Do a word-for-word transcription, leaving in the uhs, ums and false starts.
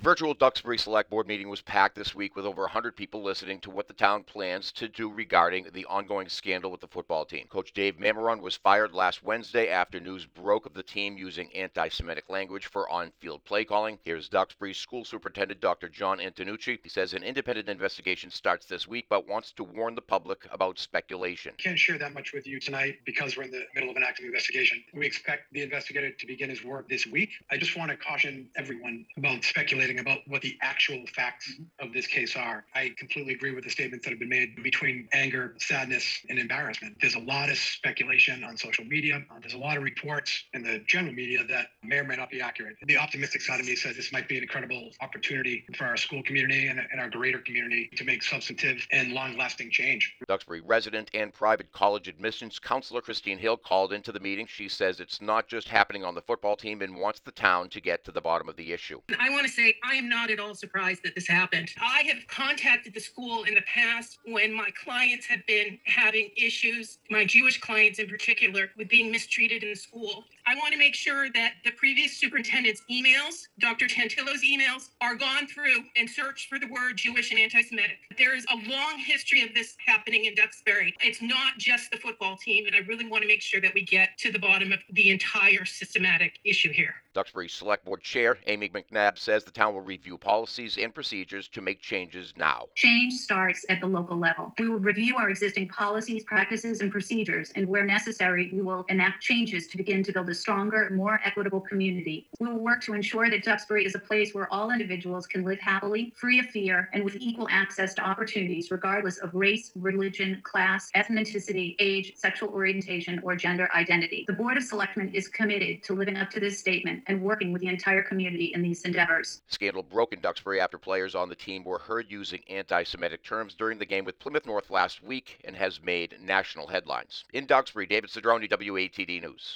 virtual Duxbury Select Board meeting was packed this week with over one hundred people listening to what the town plans to do regarding the ongoing scandal with the football team. Coach Dave Mameron was fired last Wednesday after news broke of the team using anti-Semitic language for on-field play calling. Here's Duxbury's school superintendent, Doctor John Antonucci. He says an independent investigation starts this week, but wants to warn the public about speculation. I can't share that much with you tonight because we're in the middle of an active investigation. We expect the investigator to begin his work this week. I just want to caution everyone about speculating about what the actual facts of this case are. I completely agree with the statements that have been made between anger, sadness, and embarrassment. There's a lot of speculation on social media. Uh, there's a lot of reports in the general media that may or may not be accurate. The optimistic side of me says this might be an incredible opportunity for our school community and, and our greater community to make substantive and long-lasting change. Duxbury resident and private college admissions counselor Christine Hill called into the meeting. She says it's not just happening on the football team and wants the town to get to the bottom of the issue. I want to say I am not at all surprised that this happened. I have contacted the school in the past when my clients have been having issues, my Jewish clients in particular, with being mistreated in the school. I want to make sure that the previous superintendent's emails, Doctor Tantillo's emails, are gone through and searched for the word Jewish and anti-Semitic. There is a long history of this happening in Duxbury. It's not just the football team, and I really want to make sure that we get to the bottom of the entire systematic issue here. Duxbury Select Board Chair Amy McNabb says the town will review policies and procedures to make changes now. Change starts at the local level. We will review our existing policies, practices, and procedures, and where necessary, we will enact changes to begin to build a stronger, more equitable community. We will work to ensure that Duxbury is a place where all individuals can live happily, free of fear, and with equal access to opportunities, regardless of race, religion, class, ethnicity, age, sexual orientation, or gender identity. The Board of Selectmen is committed to living up to this statement and working with the entire community in these endeavors. Scandal broke in Duxbury after players on the team were heard using anti-Semitic terms during the game with Plymouth North last week and has made national headlines. In Duxbury, David Cedrone, W A T D News.